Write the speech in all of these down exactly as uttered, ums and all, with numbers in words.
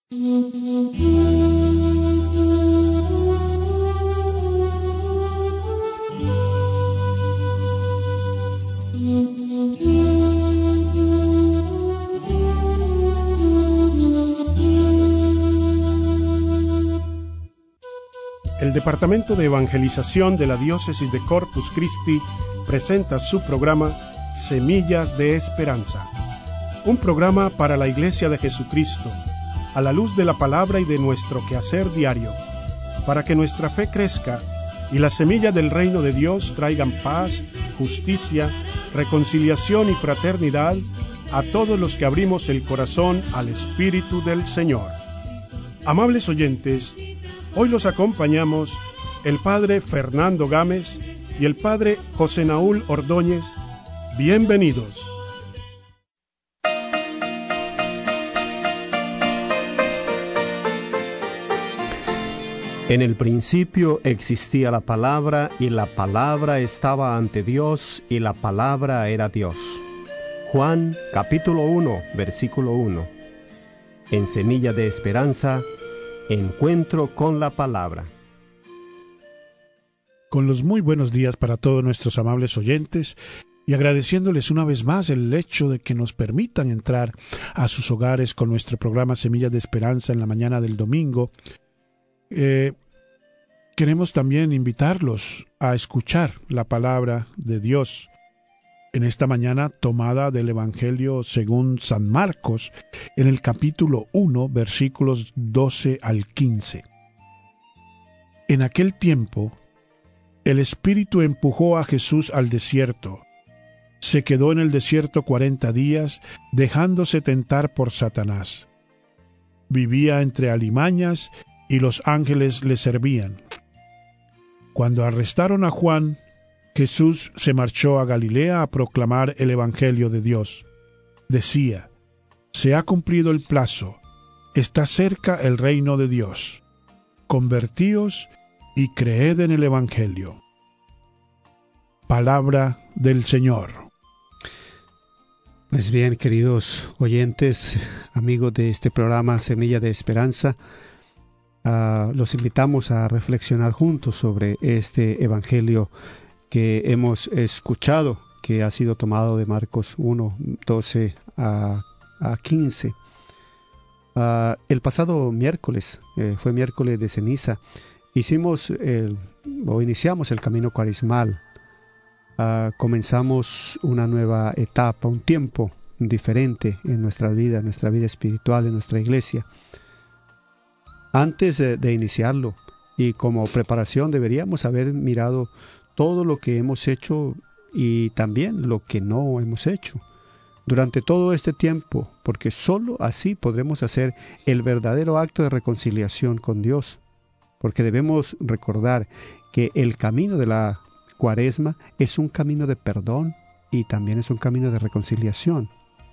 El Departamento de Evangelización de la Diócesis de Corpus Christi presenta su programa Semillas de Esperanza, un programa para la Iglesia de Jesucristo, a la luz de la palabra y de nuestro quehacer diario, para que nuestra fe crezca y las semillas del reino de Dios traigan paz, justicia, reconciliación y fraternidad a todos los que abrimos el corazón al Espíritu del Señor. Amables oyentes, hoy los acompañamos el Padre Fernando Gámez y el Padre José Naúl Ordóñez. Bienvenidos. En el principio existía la palabra, y la palabra estaba ante Dios, y la palabra era Dios. Juan capítulo uno, versículo uno. En Semilla de Esperanza, encuentro con la palabra. Con los muy buenos días para todos nuestros amables oyentes y agradeciéndoles una vez más el hecho de que nos permitan entrar a sus hogares con nuestro programa Semillas de Esperanza en la mañana del domingo. Eh, queremos también invitarlos a escuchar la palabra de Dios en esta mañana, tomada del Evangelio según San Marcos, en el capítulo uno, versículos doce al quince. En aquel tiempo, el Espíritu empujó a Jesús al desierto. Se quedó en el desierto cuarenta días, dejándose tentar por Satanás. Vivía entre alimañas y los ángeles le servían. Cuando arrestaron a Juan, Jesús se marchó a Galilea a proclamar el Evangelio de Dios. Decía: se ha cumplido el plazo, está cerca el reino de Dios. Convertíos y creed en el Evangelio. Palabra del Señor. Pues bien, queridos oyentes, amigos de este programa Semilla de Esperanza, uh, los invitamos a reflexionar juntos sobre este Evangelio que hemos escuchado, que ha sido tomado de Marcos uno, doce a quince. Uh, el pasado miércoles, eh, fue miércoles de ceniza, hicimos el, o iniciamos el camino cuaresmal. Uh, comenzamos una nueva etapa, un tiempo diferente en nuestra vida, en nuestra vida espiritual, en nuestra iglesia. Antes de, de iniciarlo, y como preparación, deberíamos haber mirado todo lo que hemos hecho y también lo que no hemos hecho durante todo este tiempo, porque sólo así podremos hacer el verdadero acto de reconciliación con Dios, porque debemos recordar que el camino de la Cuaresma es un camino de perdón y también es un camino de reconciliación.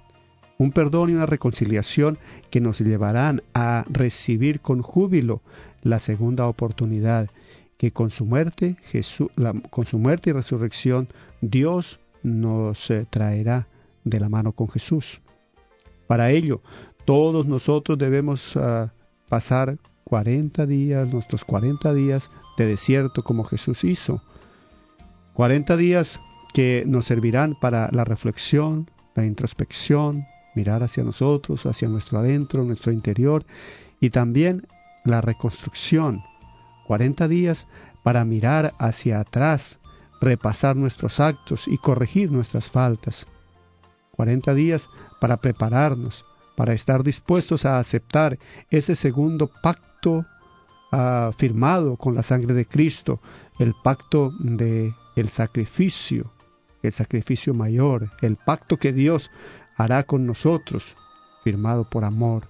Un perdón y una reconciliación que nos llevarán a recibir con júbilo la segunda oportunidad, que con su muerte, Jesús, la, con su muerte y resurrección, Dios nos eh, traerá de la mano con Jesús. Para ello, todos nosotros debemos uh, pasar cuarenta días, nuestros cuarenta días de desierto como Jesús hizo. cuarenta días que nos servirán para la reflexión, la introspección, mirar hacia nosotros, hacia nuestro adentro, nuestro interior, y también la reconstrucción. cuarenta días para mirar hacia atrás, repasar nuestros actos y corregir nuestras faltas. cuarenta días para prepararnos, para estar dispuestos a aceptar ese segundo pacto uh, firmado con la sangre de Cristo, el pacto de el sacrificio, el sacrificio mayor, el pacto que Dios hará con nosotros, firmado por amor.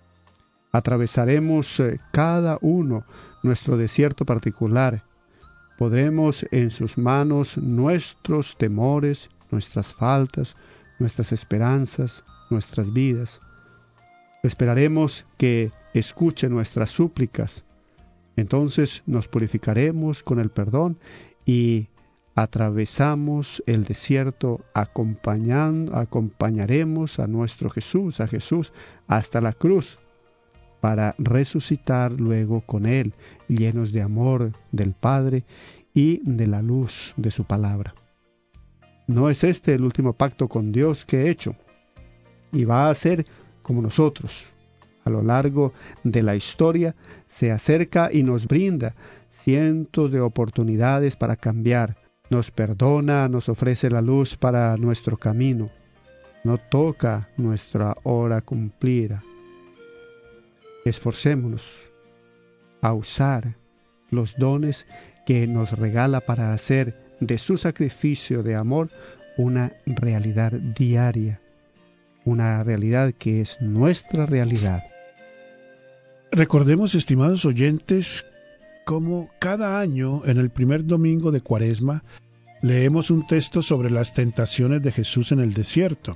Atravesaremos eh, cada uno nuestro desierto particular. Podremos en sus manos nuestros temores, nuestras faltas, nuestras esperanzas, nuestras vidas. Esperaremos que escuche nuestras súplicas. Entonces nos purificaremos con el perdón y atravesamos el desierto acompañando, acompañaremos a nuestro Jesús, a Jesús, hasta la cruz, para resucitar luego con Él, llenos de amor del Padre y de la luz de su palabra. No es este el último pacto con Dios que he hecho, y va a ser como nosotros. A lo largo de la historia se acerca y nos brinda cientos de oportunidades para cambiar. Nos perdona, nos ofrece la luz para nuestro camino. No toca nuestra hora cumplida. Esforcémonos a usar los dones que nos regala para hacer de su sacrificio de amor una realidad diaria, una realidad que es nuestra realidad. Recordemos, estimados oyentes, cómo cada año en el primer domingo de Cuaresma leemos un texto sobre las tentaciones de Jesús en el desierto.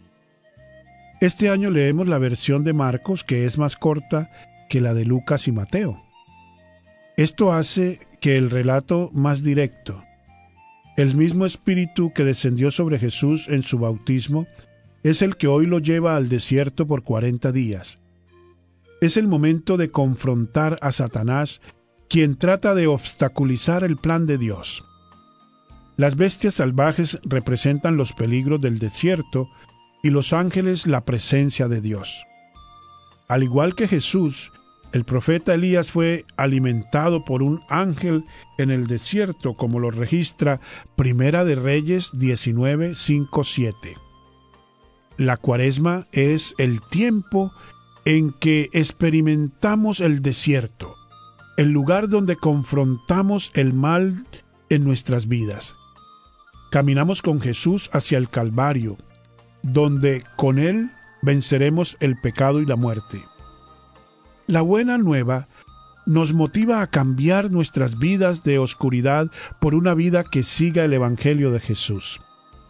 Este año leemos la versión de Marcos, que es más corta que la de Lucas y Mateo. Esto hace que el relato más directo, el mismo espíritu que descendió sobre Jesús en su bautismo, es el que hoy lo lleva al desierto por cuarenta días. Es el momento de confrontar a Satanás, quien trata de obstaculizar el plan de Dios. Las bestias salvajes representan los peligros del desierto y los ángeles la presencia de Dios. Al igual que Jesús, el profeta Elías fue alimentado por un ángel en el desierto, como lo registra Primera de Reyes diecinueve, cinco, siete. La Cuaresma es el tiempo en que experimentamos el desierto, el lugar donde confrontamos el mal en nuestras vidas. Caminamos con Jesús hacia el Calvario, donde con Él venceremos el pecado y la muerte. La buena nueva nos motiva a cambiar nuestras vidas de oscuridad por una vida que siga el Evangelio de Jesús.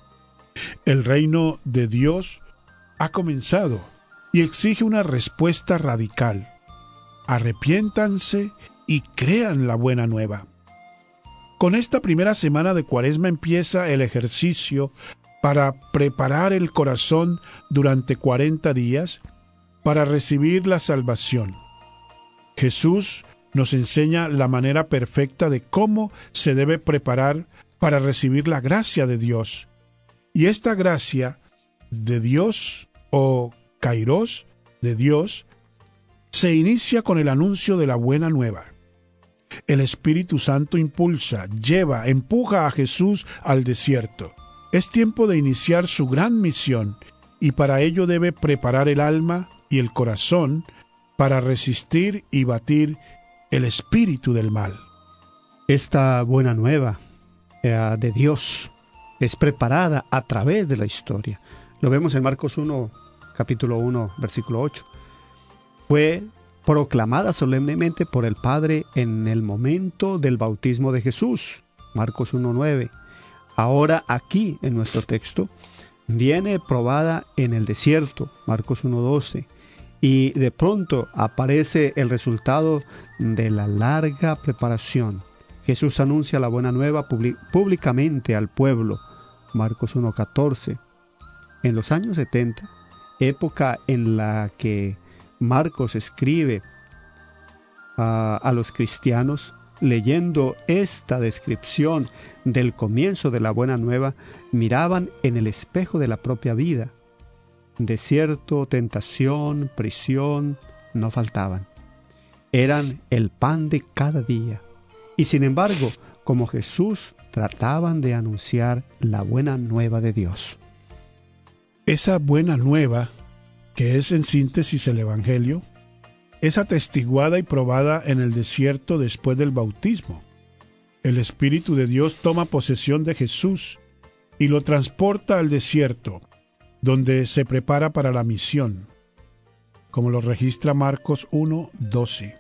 El reino de Dios ha comenzado y exige una respuesta radical. Arrepiéntanse y crean la buena nueva. Con esta primera semana de Cuaresma empieza el ejercicio para preparar el corazón durante cuarenta días para recibir la salvación. Jesús nos enseña la manera perfecta de cómo se debe preparar para recibir la gracia de Dios. Y esta gracia de Dios, o Kairos de Dios, se inicia con el anuncio de la buena nueva. El Espíritu Santo impulsa, lleva, empuja a Jesús al desierto. Es tiempo de iniciar su gran misión, y para ello debe preparar el alma y el corazón para resistir y batir el espíritu del mal. Esta buena nueva eh, de Dios es preparada a través de la historia. Lo vemos en Marcos uno, capítulo uno, versículo ocho. Fue proclamada solemnemente por el Padre en el momento del bautismo de Jesús. Marcos uno, nueve. Ahora aquí, en nuestro texto, viene probada en el desierto. Marcos uno, doce. Y de pronto aparece el resultado de la larga preparación. Jesús anuncia la buena nueva públicamente al pueblo. Marcos uno, catorce. En los años setenta, época en la que Marcos escribe a, a los cristianos, leyendo esta descripción del comienzo de la buena nueva, miraban en el espejo de la propia vida. Desierto, tentación, prisión, no faltaban. Eran el pan de cada día. Y sin embargo, como Jesús, trataban de anunciar la buena nueva de Dios. Esa buena nueva, que es en síntesis el Evangelio, es atestiguada y probada en el desierto después del bautismo. El Espíritu de Dios toma posesión de Jesús y lo transporta al desierto, donde se prepara para la misión, como lo registra Marcos uno, doce.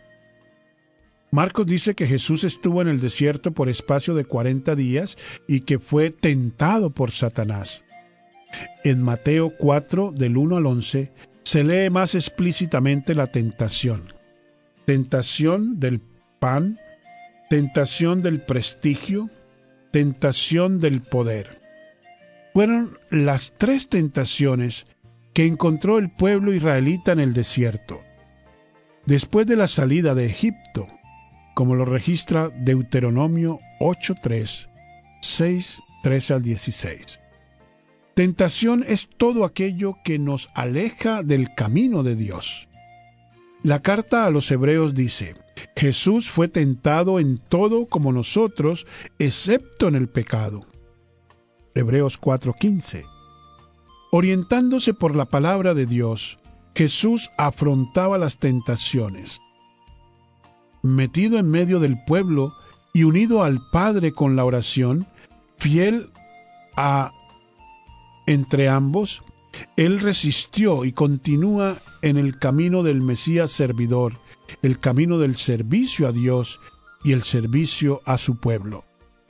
Marcos dice que Jesús estuvo en el desierto por espacio de cuarenta días y que fue tentado por Satanás. En Mateo cuatro, del uno al once, se lee más explícitamente la tentación. Tentación del pan, tentación del prestigio, tentación del poder. Fueron las tres tentaciones que encontró el pueblo israelita en el desierto. después de la salida de Egipto, como lo registra Deuteronomio ocho tres, seis, trece al dieciséis. Tentación es todo aquello que nos aleja del camino de Dios. La carta a los Hebreos dice: Jesús fue tentado en todo como nosotros, excepto en el pecado. Hebreos cuatro quince. Orientándose por la palabra de Dios, Jesús afrontaba las tentaciones. Metido en medio del pueblo y unido al Padre con la oración, fiel a entre ambos, Él resistió y continúa en el camino del Mesías servidor, el camino del servicio a Dios y el servicio a su pueblo.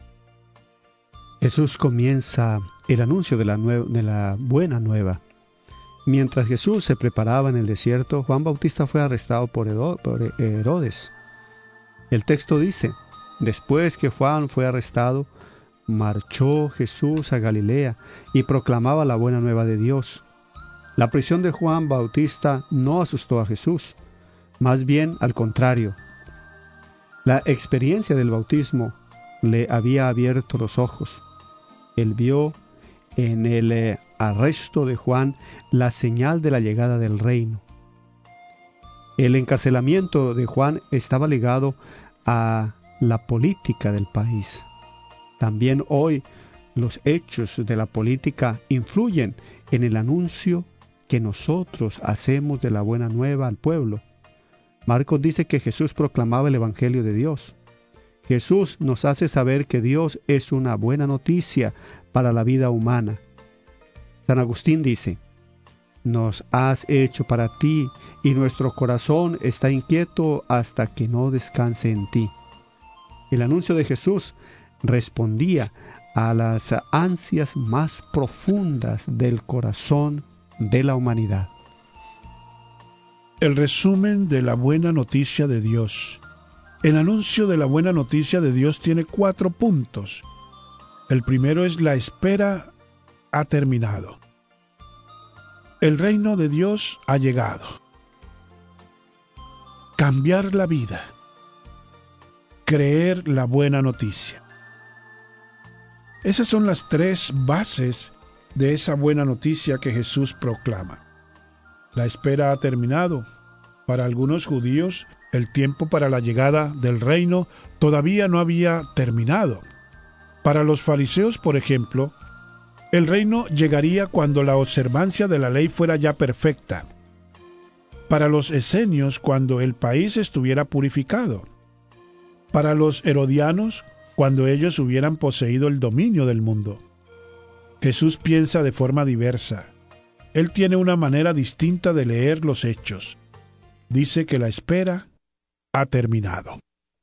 Jesús comienza el anuncio de la, nue- de la buena nueva. Mientras Jesús se preparaba en el desierto, Juan Bautista fue arrestado por, Hedo- por Herodes. El texto dice: después que Juan fue arrestado, marchó Jesús a Galilea y proclamaba la buena nueva de Dios. La prisión de Juan Bautista no asustó a Jesús, más bien al contrario. La experiencia del bautismo le había abierto los ojos. Él vio en el eh, arresto de Juan la señal de la llegada del reino. El encarcelamiento de Juan estaba ligado a la política del país. También hoy los hechos de la política influyen en el anuncio que nosotros hacemos de la buena nueva al pueblo. Marcos dice que Jesús proclamaba el Evangelio de Dios. Jesús nos hace saber que Dios es una buena noticia para la vida humana. San Agustín dice: nos has hecho para ti y nuestro corazón está inquieto hasta que no descanse en ti. El anuncio de Jesús respondía a las ansias más profundas del corazón de la humanidad. El resumen de la buena noticia de Dios. El anuncio de la buena noticia de Dios tiene cuatro puntos. El primero es: la espera ha terminado. El reino de Dios ha llegado. Cambiar la vida. Creer la buena noticia. Esas son las tres bases de esa buena noticia que Jesús proclama. La espera ha terminado. Para algunos judíos, el tiempo para la llegada del reino todavía no había terminado. Para los fariseos, por ejemplo, el reino llegaría cuando la observancia de la ley fuera ya perfecta. Para los esenios, cuando el país estuviera purificado. Para los herodianos, cuando ellos hubieran poseído el dominio del mundo. Jesús piensa de forma diversa. Él tiene una manera distinta de leer los hechos. Dice que la espera ha terminado.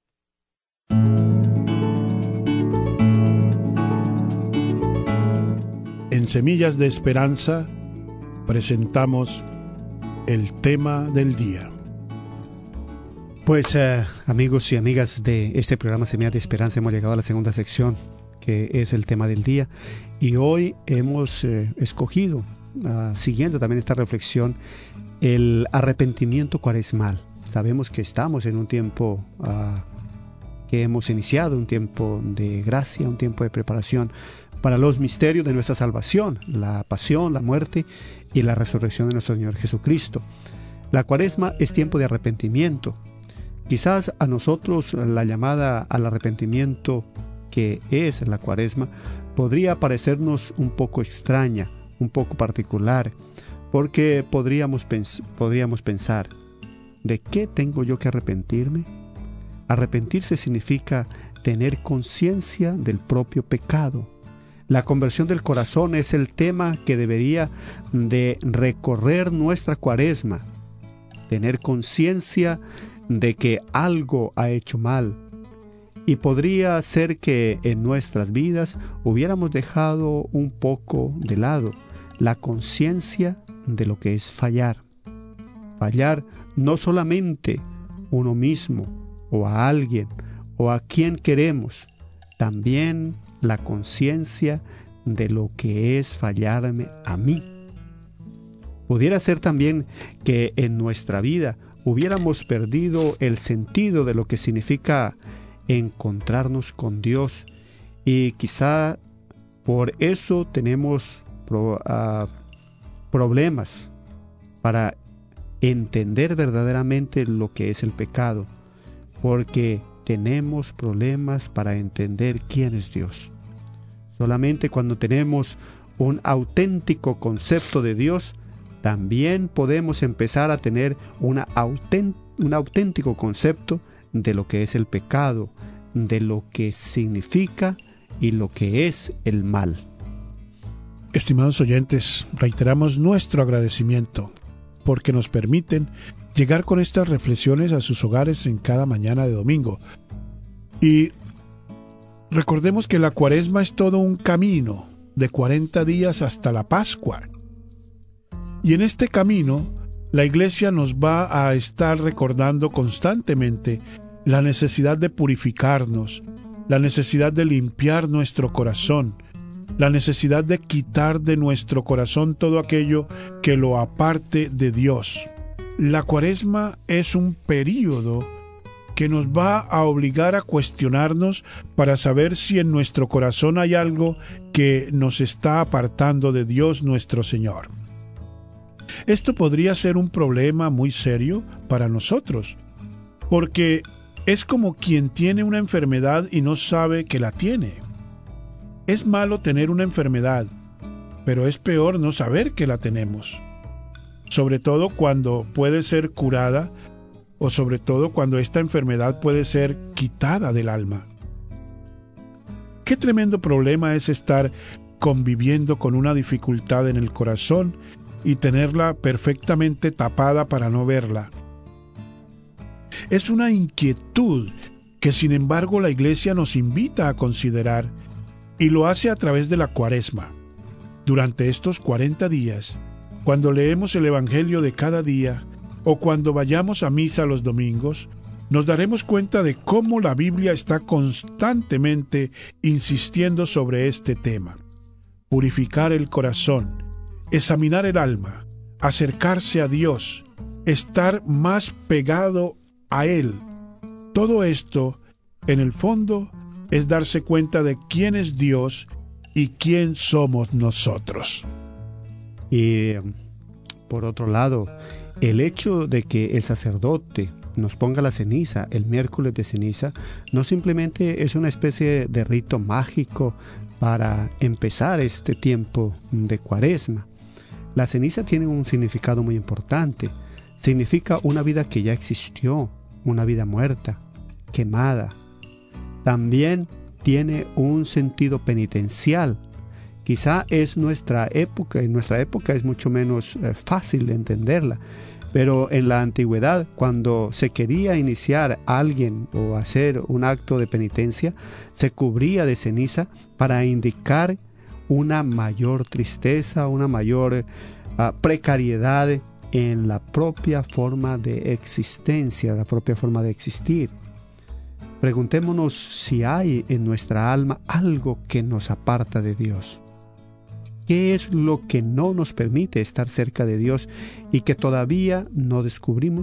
En Semillas de Esperanza presentamos el tema del día. Pues eh, amigos y amigas de este programa Semillas de Esperanza, hemos llegado a la segunda sección, que es el tema del día, y hoy hemos eh, escogido, uh, siguiendo también esta reflexión, el arrepentimiento cuaresmal. Sabemos que estamos en un tiempo uh, que hemos iniciado, un tiempo de gracia, un tiempo de preparación para los misterios de nuestra salvación, la pasión, la muerte y la resurrección de nuestro Señor Jesucristo. La cuaresma es tiempo de arrepentimiento. Quizás a nosotros la llamada al arrepentimiento que es la cuaresma podría parecernos un poco extraña, un poco particular, porque podríamos, pens- podríamos pensar, ¿de qué tengo yo que arrepentirme? Arrepentirse significa tener conciencia del propio pecado. La conversión del corazón es el tema que debería de recorrer nuestra cuaresma. Tener conciencia de que algo ha hecho mal. Y podría ser que en nuestras vidas hubiéramos dejado un poco de lado la conciencia de lo que es fallar. Fallar no solamente uno mismo o a alguien o a quien queremos, también la conciencia de lo que es fallarme a mí. Pudiera ser también que en nuestra vida hubiéramos perdido el sentido de lo que significa encontrarnos con Dios, y quizá por eso tenemos pro, uh, problemas para entender verdaderamente lo que es el pecado, porque tenemos problemas para entender quién es Dios. Solamente cuando tenemos un auténtico concepto de Dios, también podemos empezar a tener una autént- un auténtico concepto de lo que es el pecado, de lo que significa y lo que es el mal. Estimados oyentes, reiteramos nuestro agradecimiento porque nos permiten llegar con estas reflexiones a sus hogares en cada mañana de domingo. Y recordemos que la Cuaresma es todo un camino de cuarenta días hasta la Pascua. Y en este camino, la Iglesia nos va a estar recordando constantemente la necesidad de purificarnos, la necesidad de limpiar nuestro corazón, la necesidad de quitar de nuestro corazón todo aquello que lo aparte de Dios. La Cuaresma es un período que nos va a obligar a cuestionarnos para saber si en nuestro corazón hay algo que nos está apartando de Dios nuestro Señor. Esto podría ser un problema muy serio para nosotros, porque es como quien tiene una enfermedad y no sabe que la tiene. Es malo tener una enfermedad, pero es peor no saber que la tenemos. Sobre todo cuando puede ser curada, o sobre todo cuando esta enfermedad puede ser quitada del alma. Qué tremendo problema es estar conviviendo con una dificultad en el corazón y tenerla perfectamente tapada para no verla. Es una inquietud que sin embargo la Iglesia nos invita a considerar, y lo hace a través de la Cuaresma. Durante estos cuarenta días, cuando leemos el Evangelio de cada día, o cuando vayamos a misa los domingos, nos daremos cuenta de cómo la Biblia está constantemente insistiendo sobre este tema. Purificar el corazón, examinar el alma, acercarse a Dios, estar más pegado a Él. Todo esto, en el fondo, es darse cuenta de quién es Dios y quién somos nosotros. Y por otro lado, el hecho de que el sacerdote nos ponga la ceniza el miércoles de ceniza no simplemente es una especie de rito mágico para empezar este tiempo de Cuaresma. La ceniza tiene un significado muy importante. Significa una vida que ya existió, una vida muerta, quemada. También tiene un sentido penitencial. Quizá es nuestra época, en nuestra época es mucho menos eh, fácil de entenderla, pero en la antigüedad, cuando se quería iniciar a alguien o hacer un acto de penitencia, se cubría de ceniza para indicar una mayor tristeza, una mayor uh, precariedad en la propia forma de existencia, la propia forma de existir. Preguntémonos si hay en nuestra alma algo que nos aparta de Dios. ¿Qué es lo que no nos permite estar cerca de Dios y que todavía no descubrimos?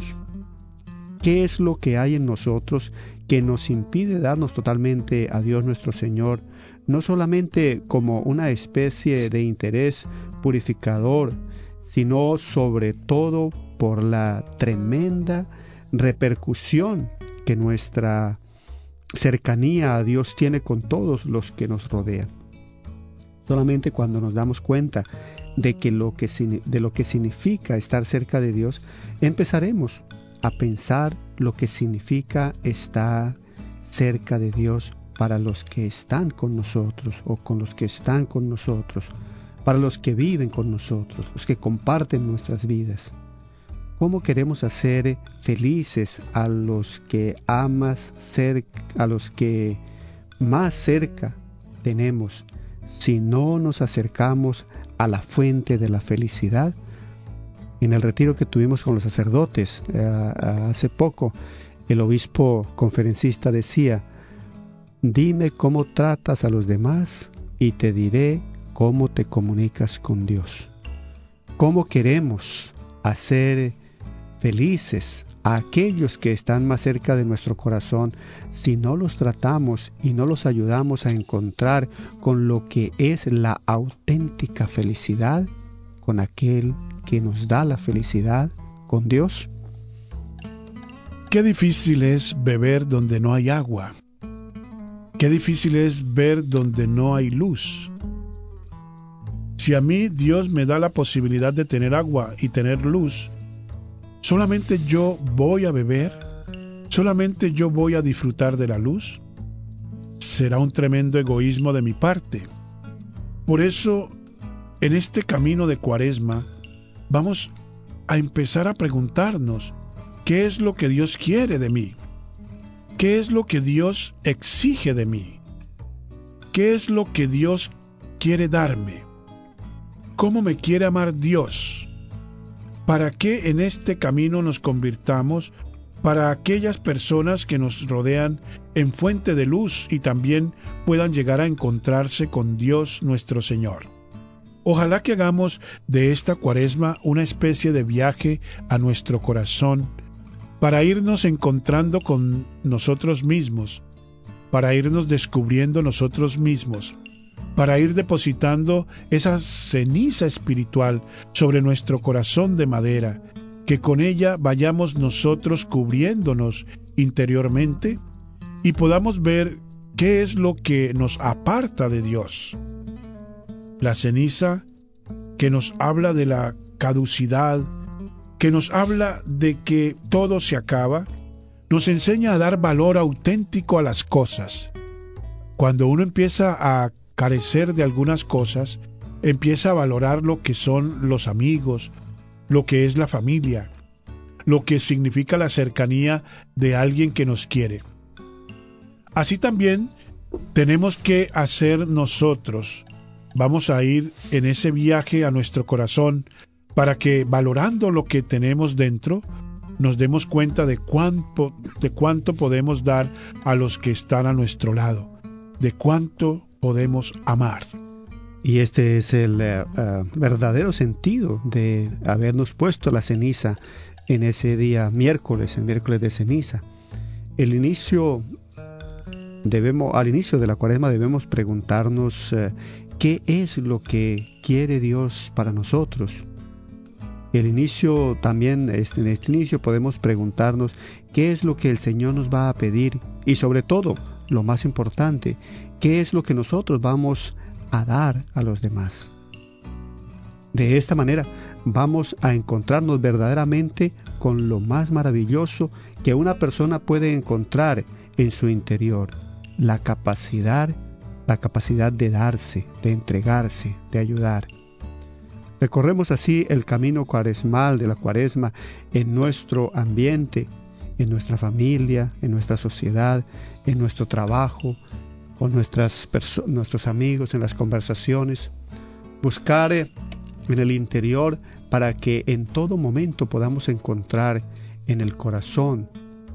¿Qué es lo que hay en nosotros que nos impide darnos totalmente a Dios nuestro Señor, no solamente como una especie de interés purificador, sino sobre todo por la tremenda repercusión que nuestra cercanía a Dios tiene con todos los que nos rodean? Solamente cuando nos damos cuenta de, que lo que, de lo que significa estar cerca de Dios, empezaremos a pensar lo que significa estar cerca de Dios para los que están con nosotros o con los que están con nosotros, para los que viven con nosotros, los que comparten nuestras vidas. ¿Cómo queremos hacer felices a los que amas cerca, a los que más cerca tenemos, si no nos acercamos a la fuente de la felicidad? En el retiro que tuvimos con los sacerdotes eh, hace poco, el obispo conferencista decía: dime cómo tratas a los demás y te diré cómo te comunicas con Dios. ¿Cómo queremos hacer felices a aquellos que están más cerca de nuestro corazón si no los tratamos y no los ayudamos a encontrar con lo que es la auténtica felicidad, con aquel que nos da la felicidad, con Dios. Qué difícil es beber donde no hay agua. Qué difícil es ver donde no hay luz. Si a mí Dios me da la posibilidad de tener agua y tener luz, ¿solamente yo voy a beber? ¿Solamente yo voy a disfrutar de la luz? Será un tremendo egoísmo de mi parte. Por eso, en este camino de Cuaresma, vamos a empezar a preguntarnos, ¿qué es lo que Dios quiere de mí? ¿Qué es lo que Dios exige de mí? ¿Qué es lo que Dios quiere darme? ¿Cómo me quiere amar Dios? ¿Para qué en este camino nos convirtamos para aquellas personas que nos rodean en fuente de luz y también puedan llegar a encontrarse con Dios nuestro Señor? Ojalá que hagamos de esta Cuaresma una especie de viaje a nuestro corazón para irnos encontrando con nosotros mismos, para irnos descubriendo nosotros mismos, para ir depositando esa ceniza espiritual sobre nuestro corazón de madera, que con ella vayamos nosotros cubriéndonos interiormente y podamos ver qué es lo que nos aparta de Dios. La ceniza que nos habla de la caducidad, que nos habla de que todo se acaba, nos enseña a dar valor auténtico a las cosas. Cuando uno empieza a carecer de algunas cosas, empieza a valorar lo que son los amigos, lo que es la familia, lo que significa la cercanía de alguien que nos quiere. Así también tenemos que hacer nosotros. Vamos a ir en ese viaje a nuestro corazón para que, valorando lo que tenemos dentro, nos demos cuenta de cuánto, de cuánto podemos dar a los que están a nuestro lado, de cuánto podemos amar. Y este es el uh, uh, verdadero sentido de habernos puesto la ceniza en ese día miércoles, el miércoles de ceniza. El inicio debemos, al inicio de la Cuaresma debemos preguntarnos uh, qué es lo que quiere Dios para nosotros. El inicio también, en este inicio podemos preguntarnos qué es lo que el Señor nos va a pedir y sobre todo, lo más importante, qué es lo que nosotros vamos a dar a los demás. De esta manera vamos a encontrarnos verdaderamente con lo más maravilloso que una persona puede encontrar en su interior, la capacidad, la capacidad de darse, de entregarse, de ayudar. Recorremos así el camino cuaresmal de la Cuaresma en nuestro ambiente, en nuestra familia, en nuestra sociedad, en nuestro trabajo, con nuestras perso- nuestros amigos, en las conversaciones. Buscar en el interior para que en todo momento podamos encontrar en el corazón,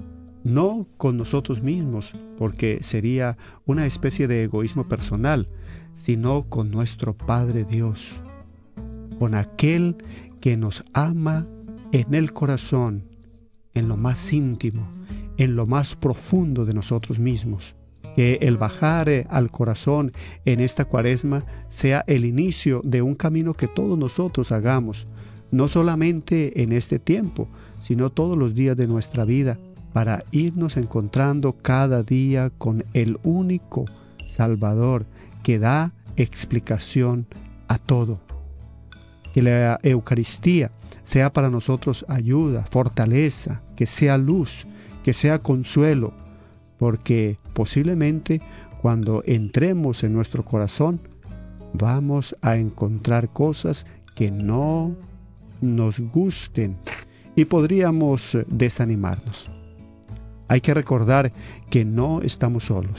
no con nosotros mismos, porque sería una especie de egoísmo personal, sino con nuestro Padre Dios, con aquel que nos ama en el corazón, en lo más íntimo, en lo más profundo de nosotros mismos. Que el bajar al corazón en esta Cuaresma sea el inicio de un camino que todos nosotros hagamos, no solamente en este tiempo, sino todos los días de nuestra vida, para irnos encontrando cada día con el único Salvador que da explicación a todo. Que la Eucaristía sea para nosotros ayuda, fortaleza, que sea luz, que sea consuelo, porque posiblemente cuando entremos en nuestro corazón vamos a encontrar cosas que no nos gusten y podríamos desanimarnos. Hay que recordar que no estamos solos,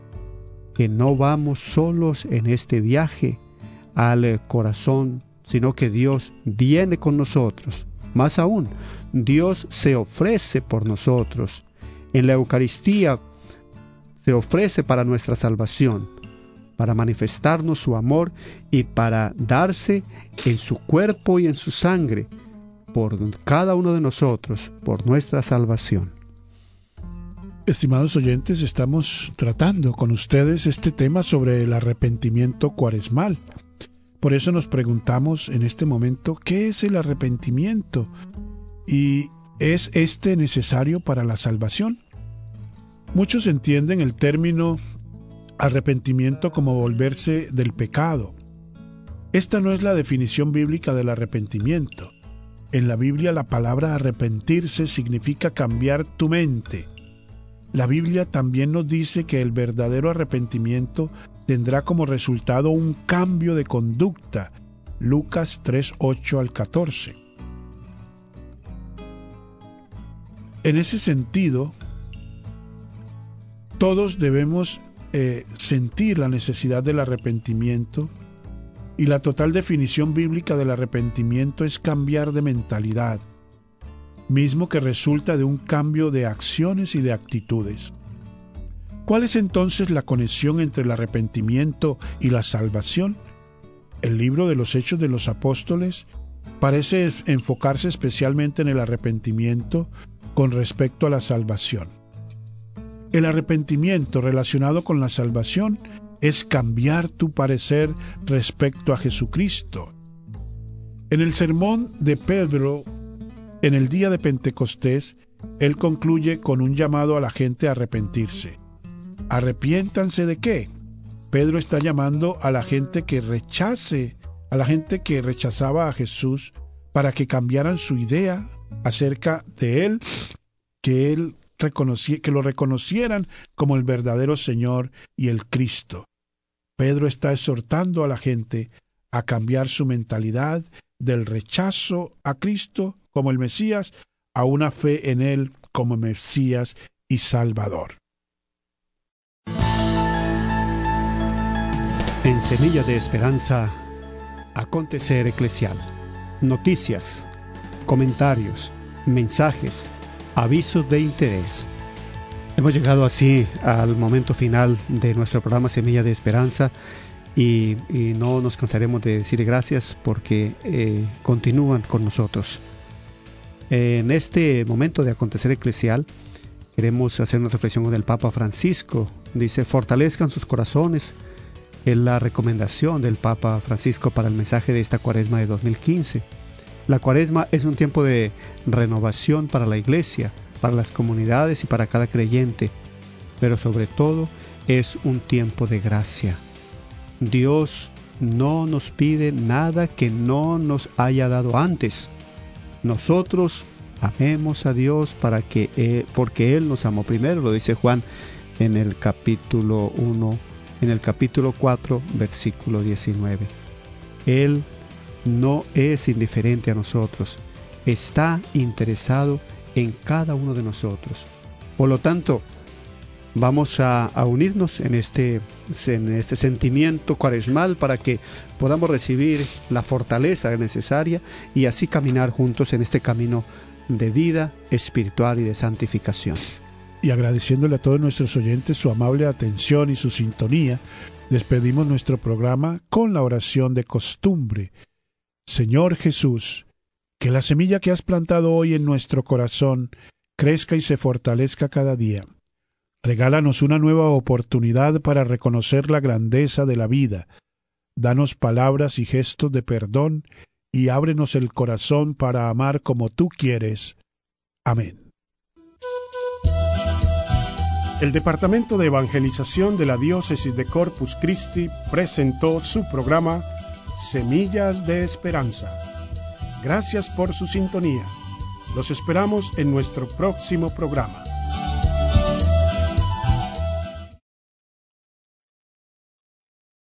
que no vamos solos en este viaje al corazón, sino que Dios viene con nosotros. Más aún, Dios se ofrece por nosotros. En la Eucaristía se ofrece para nuestra salvación, para manifestarnos su amor y para darse en su cuerpo y en su sangre, por cada uno de nosotros, por nuestra salvación. Estimados oyentes, estamos tratando con ustedes este tema sobre el arrepentimiento cuaresmal. Por eso nos preguntamos en este momento, ¿qué es el arrepentimiento? ¿Y es este necesario para la salvación? Muchos entienden el término arrepentimiento como volverse del pecado. Esta no es la definición bíblica del arrepentimiento. En la Biblia la palabra arrepentirse significa cambiar tu mente. La Biblia también nos dice que el verdadero arrepentimiento tendrá como resultado un cambio de conducta. Lucas tres, ocho al catorce. En ese sentido, todos debemos eh, sentir la necesidad del arrepentimiento, y la total definición bíblica del arrepentimiento es cambiar de mentalidad, mismo que resulta de un cambio de acciones y de actitudes. ¿Cuál es entonces la conexión entre el arrepentimiento y la salvación? El libro de los Hechos de los Apóstoles parece enfocarse especialmente en el arrepentimiento con respecto a la salvación. El arrepentimiento relacionado con la salvación es cambiar tu parecer respecto a Jesucristo. En el sermón de Pedro, en el día de Pentecostés, él concluye con un llamado a la gente a arrepentirse. ¿Arrepiéntanse de qué? Pedro está llamando a la gente que rechace, a la gente que rechazaba a Jesús, para que cambiaran su idea acerca de él, que él reconoci- que lo reconocieran como el verdadero Señor y el Cristo. Pedro está exhortando a la gente a cambiar su mentalidad del rechazo a Cristo como el Mesías a una fe en Él como Mesías y Salvador. En Semillas de Esperanza, acontecer eclesial. Noticias, comentarios, mensajes, avisos de interés. Hemos llegado así al momento final de nuestro programa Semilla de Esperanza y, y no nos cansaremos de decir gracias porque eh, continúan con nosotros. En este momento de acontecer eclesial queremos hacer una reflexión con el Papa Francisco. Dice, fortalezcan sus corazones. Es la recomendación del Papa Francisco para el mensaje de esta cuaresma de dos mil quince. La cuaresma es un tiempo de renovación para la iglesia, para las comunidades y para cada creyente, pero sobre todo es un tiempo de gracia. Dios no nos pide nada que no nos haya dado antes. Nosotros amemos a Dios para que eh, porque Él nos amó primero, lo dice Juan en el capítulo uno, en el capítulo cuatro, versículo diecinueve. Él no es indiferente a nosotros, está interesado en cada uno de nosotros. Por lo tanto, vamos a, a unirnos en este, en este sentimiento cuaresmal para que podamos recibir la fortaleza necesaria y así caminar juntos en este camino de vida espiritual y de santificación. Y agradeciéndole a todos nuestros oyentes su amable atención y su sintonía, despedimos nuestro programa con la oración de costumbre. Señor Jesús, que la semilla que has plantado hoy en nuestro corazón crezca y se fortalezca cada día. Regálanos una nueva oportunidad para reconocer la grandeza de la vida. Danos palabras y gestos de perdón y ábrenos el corazón para amar como tú quieres. Amén. El Departamento de Evangelización de la Diócesis de Corpus Christi presentó su programa Semillas de Esperanza. Gracias por su sintonía. Los esperamos en nuestro próximo programa.